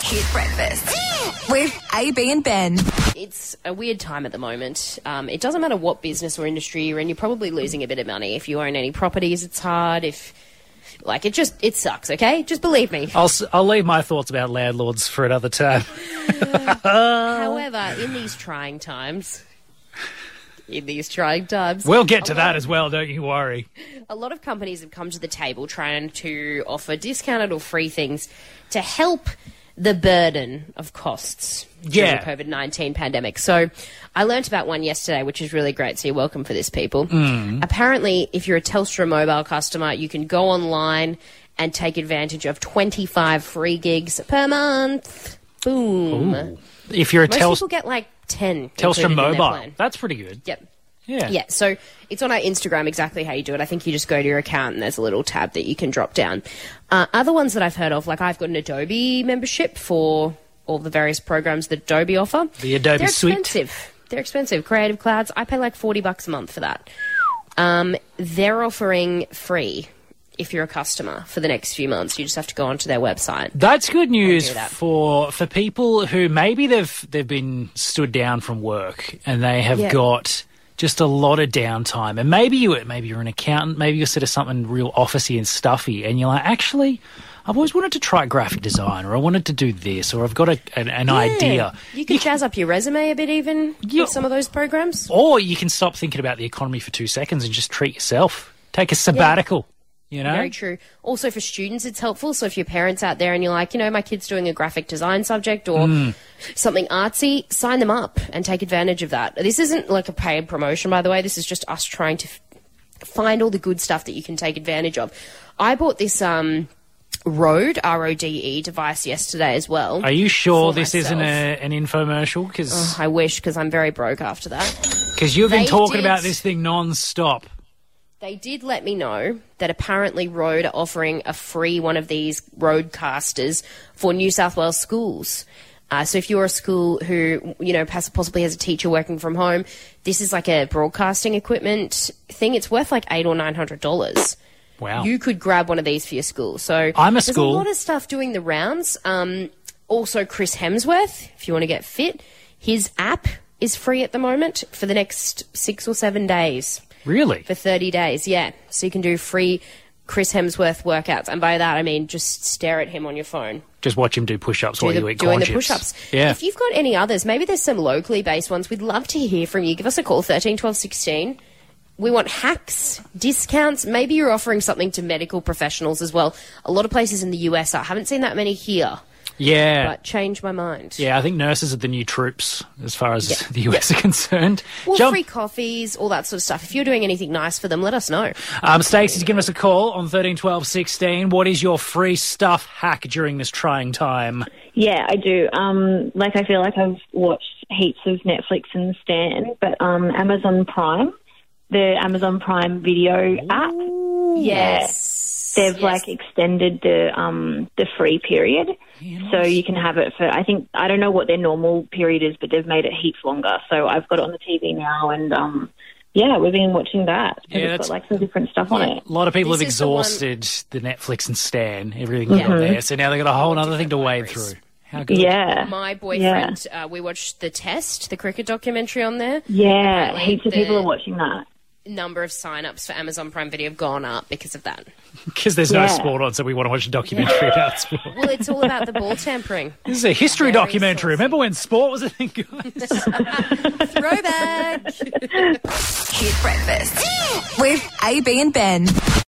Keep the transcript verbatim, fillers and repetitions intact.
Hit Breakfast with A B and Ben. It's a weird time at the moment. Um, it doesn't matter what business or industry you're in, you're probably losing a bit of money. If you own any properties, it's hard. If, like, it just, it sucks, okay? Just believe me. I'll, s- I'll leave my thoughts about landlords for another time. However, in these trying times, in these trying times... We'll get to a that lot- as well, don't you worry. A lot of companies have come to the table trying to offer discounted or free things to help the burden of costs during Yeah. the COVID nineteen pandemic. So I learnt about one yesterday, which is really great, so you're welcome for this, people. Mm. Apparently, if you're a Telstra mobile customer, you can go online and take advantage of twenty-five free gigs per month. Boom. Ooh. If you're a Most Telstra people get like ten. Telstra included in their mobile, plan. that's pretty good. Yep. Yeah. Yeah, so it's on our Instagram exactly how you do it. I think you just go to your account and there's a little tab that you can drop down. Uh, other ones that I've heard of, like I've got an Adobe membership for all the various programs that Adobe offer. The Adobe They're Suite. expensive. They're expensive. Creative Clouds, I pay like forty bucks a month for that. Um, they're offering free if you're a customer for the next few months. You just have to go onto their website. That's good news do that. for for people who maybe they've they've been stood down from work and they have Yeah. got just a lot of downtime. And maybe you maybe you're an accountant, maybe you're sort of something real officey and stuffy, and you're like, actually, I've always wanted to try graphic design, or I wanted to do this, or I've got a, an, an Yeah. idea. You can jazz up your resume a bit even Yeah. with some of those programs. Or you can stop thinking about the economy for two seconds and just treat yourself. Take a sabbatical. You know? Very true. Also for students, it's helpful. So if your parents out there and you're like, you know, my kid's doing a graphic design subject or Mm. something artsy, sign them up and take advantage of that. This isn't like a paid promotion, by the way. This is just us trying to f- find all the good stuff that you can take advantage of. I bought this um, Rode, R O D E device yesterday as well. Are you sure for this isn't myself. a, an infomercial? Because I wish, because I'm very broke after that. you've been They talking did- about this thing non-stop. They did let me know that apparently Rode are offering a free one of these Rodecasters for New South Wales schools. Uh, so if you're a school who, you know, pass- possibly has a teacher working from home, this is like a broadcasting equipment thing. It's worth like eight or nine hundred dollars. Wow. You could grab one of these for your school. So I'm a there's school. a lot of stuff doing the rounds. Um, also, Chris Hemsworth, if you want to get fit, his app is free at the moment for the next six or seven days. Really? For thirty days, yeah. So you can do free Chris Hemsworth workouts. And by that, I mean just stare at him on your phone. Just watch him do push-ups while Do you the, eat doing corn the chips. push-ups. Yeah. If you've got any others, maybe there's some locally based ones. We'd love to hear from you. Give us a call, thirteen twelve sixteen. We want hacks, discounts. Maybe you're offering something to medical professionals as well. A lot of places in the U S are. I haven't seen that many here, Yeah. but change my mind. Yeah, I think nurses are the new troops as far as Yeah. the U S are concerned. Well, Jump- free coffees, all that sort of stuff. If you're doing anything nice for them, let us know. Um, Stacey's given us a call on thirteen twelve sixteen. What is your free stuff hack during this trying time? Yeah, I do. Um, like, I feel like I've watched heaps of Netflix and Stan, but um, Amazon Prime, the Amazon Prime Video app, Yes. they've Yes. like extended the um the free period, so you can have it for. I think I don't know what their normal period is, but they've made it heaps longer. So I've got it on the T V now, and um, yeah, we've been watching that. 'cause Yeah, it's that's- got like some different stuff on it. A lot of people This have is the one- exhausted the, Netflix and Stan, everything got there, so now they've got a whole other thing to wade libraries. through. How good. Yeah, My boyfriend, uh, we watched The Test, the cricket documentary on there. yeah, Apparently heaps of people the are watching that. Number of sign-ups for Amazon Prime Video have gone up because of that. Because there's no Yeah. sport on, so we want to watch a documentary about sport. Well, it's all about the ball tampering. This is a history Very documentary. saucy. Remember when sport was a thing, guys? Throwback! Hit Breakfast with A B and Ben.